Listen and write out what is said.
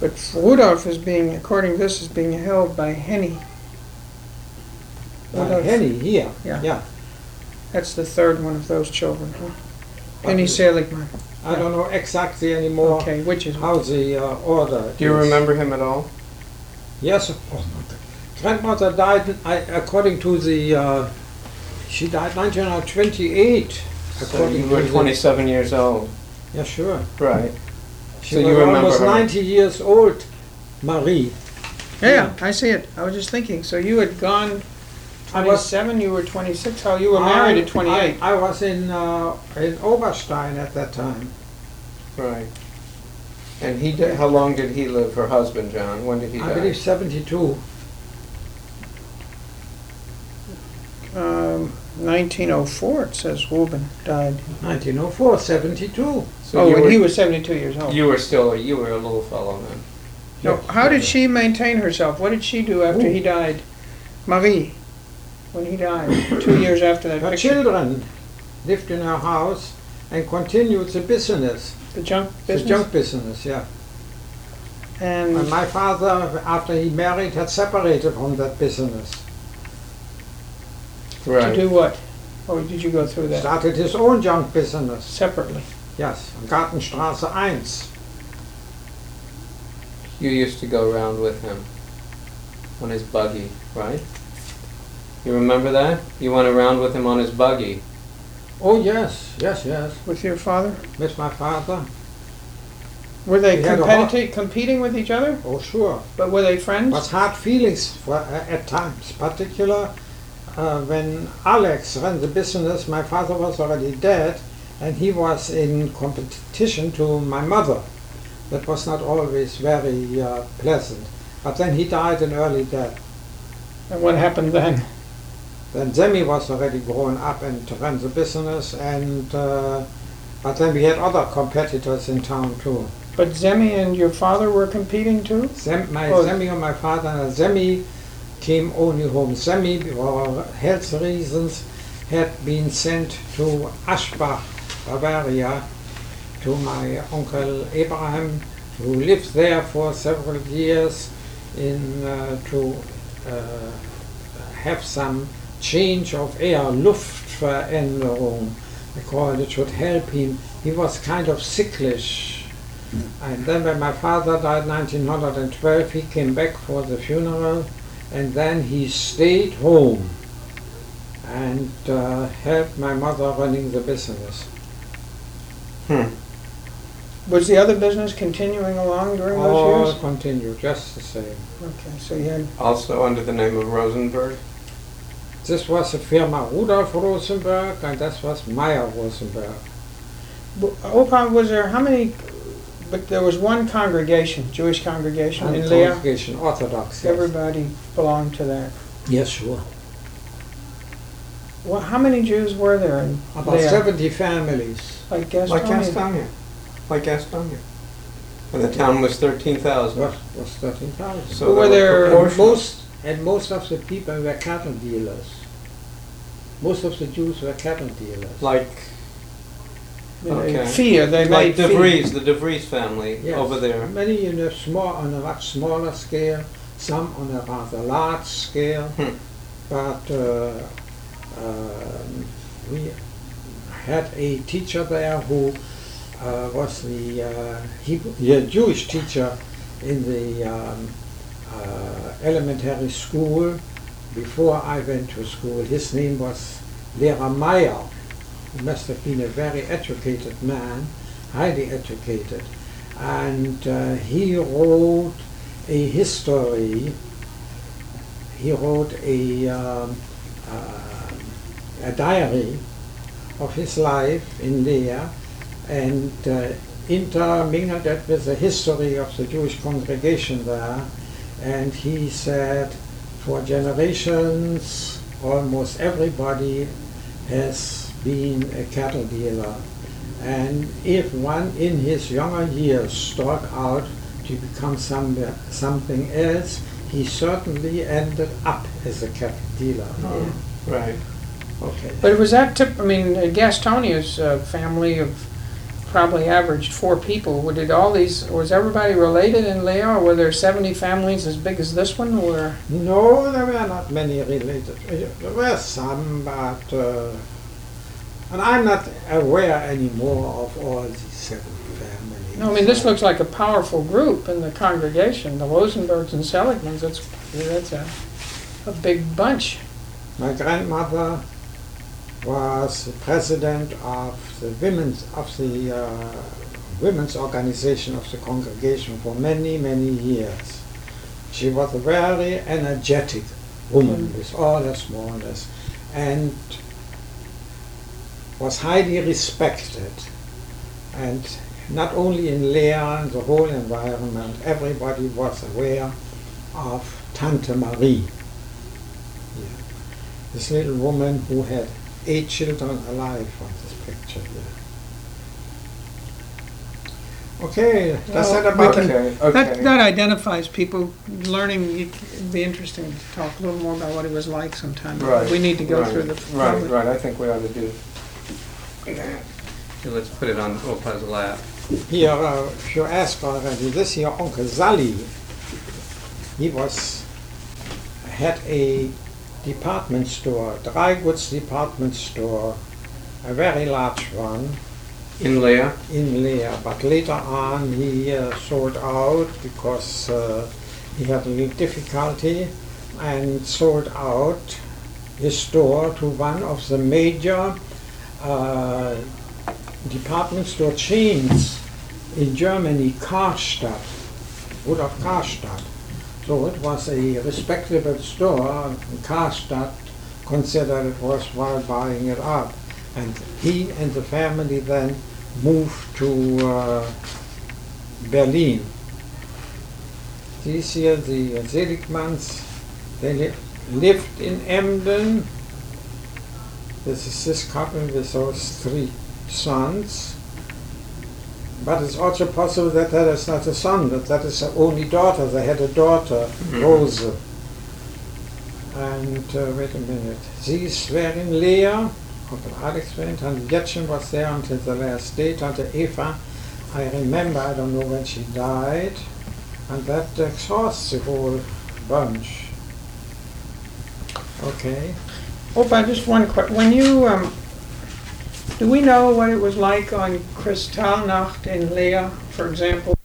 But Rudolph is being, according to this, is being held by Henny. Rudolph. Henny here. Yeah. That's the third one of those children, huh? Henny Seligman. I don't know exactly anymore. Okay, which is how the order. Do you remember him at all? Yes, of course. Grandmother died, according to the, she died 1928. So you were 27 years old. Yeah, sure. Right. She So was you remember almost her. 90 years old, Marie. Yeah, I see it. I was just thinking. So you had gone 27, you were 26. How you were married at 28? I was in Oberstein at that time. Right. And he did, how long did he live, her husband, John? When did he die? I believe 72. 1904, it says Reuben died. 1904, 72. So you when were, he was 72 years old. you were a little fellow then. No, how did she maintain herself? What did she do after he died? Marie, when he died, 2 years after that Her picture. children lived in her house and continued the business. The junk business? The junk business, yeah. And And my father, after he married, had separated from that business. to do what? Or did you go through that? Started his own junk business. Separately. Yes, Gartenstraße 1. You used to go around with him on his buggy, right? You remember that? You went around with him on his buggy. Oh yes, yes, yes. With your father? With my father. Were they We had a competing with each other? Oh sure. But were they friends? Was hard feelings for, at times, particular when Alex ran the business. My father was already dead, and he was in competition to my mother. That was not always very pleasant. But then he died an early death. And what happened then? Then Zemi was already grown up and ran the business, and but then we had other competitors in town too. But Zemi and your father were competing too? Zemi and my father, Zemi came only home. Zemi, for health reasons, had been sent to Aschbach, Bavaria, to my uncle Abraham, who lived there for several years to have some change of air, Luftveränderung. I call it should help him. He was kind of sicklish. And then when my father died in 1912, he came back for the funeral, and then he stayed home and helped my mother running the business. Was the other business continuing along during those years? Continued, just the same. Okay, so you had... Also under the name of Rosenberg? This was the firma Rudolf Rosenberg, and this was Meyer Rosenberg. Opa, was there how many... But there was one congregation, Jewish congregation in Leah? Congregation, Orthodox, yes. Everybody belonged to that. Yes, sure. Well, how many Jews were there in About Leah? 70 families. Like Gastonia? Like Gastonia. Like Gastonia. And the town was 13,000. Was 13,000. So were there most of the people were cattle dealers. Most of the Jews were cattle dealers. Like, okay. Fear, they like made De Vries, the De Vries family, yes. over there. Many on a much smaller scale, some on a rather large scale, but we had a teacher there who was the Jewish teacher in the elementary school before I went to school. His name was Lehrer Meyer. He must have been a very educated man, highly educated, and he wrote a history. He wrote a diary of his life in Leah, and intermingled it with the history of the Jewish congregation there. And he said, for generations, almost everybody has been a cattle dealer. And if one in his younger years struck out to become something else, he certainly ended up as a cattle dealer. Oh, right. Okay. But was that Gastonia's family of probably averaged 4 people. Did all these, was everybody related in Leah, or were there 70 families as big as this one, or? No, there were not many related. There were some, but and I'm not aware anymore of all these 7 families. No, I mean, this looks like a powerful group in the congregation, the Rosenbergs and Seligmans. That's a big bunch. My grandmother was the president of the women's organization of the congregation for many, many years. She was a very energetic woman with all her smallness, and was highly respected. And not only in Leah, in the whole environment, everybody was aware of Tante Marie. Yeah. This little woman who had 8 children alive on this picture here. Okay, that's Well, that about we it. Okay, okay. That identifies people. Learning, it'd be interesting to talk a little more about what it was like sometime. Right, We need to go right, through the... Right, I think we ought to do that. So let's put it on Opa's lap. Here, if you ask already, this here Uncle Sally, he had a department store, dry goods department store, a very large one In Leah? in Leah. But later on he sold out because he had a little difficulty, and sold out his store to one of the major department store chains in Germany, Karstadt, Rudolf Karstadt. So it was a respectable store, and Karstadt considered it worthwhile buying it up. And he and the family then moved to Berlin. These here, the Seligmans, they lived in Emden. This is this couple with those 3 sons. But it's also possible that that is not a son, that is the only daughter. They had a daughter, Rose. And wait a minute. These were in Leah. Uncle Alex went. Tante Jetchen was there until the last day. Tante Eva, I remember, I don't know when she died. And that exhausts the whole bunch. Okay. Opa, just one question. When you, do we know what it was like on Kristallnacht in Leah, for example?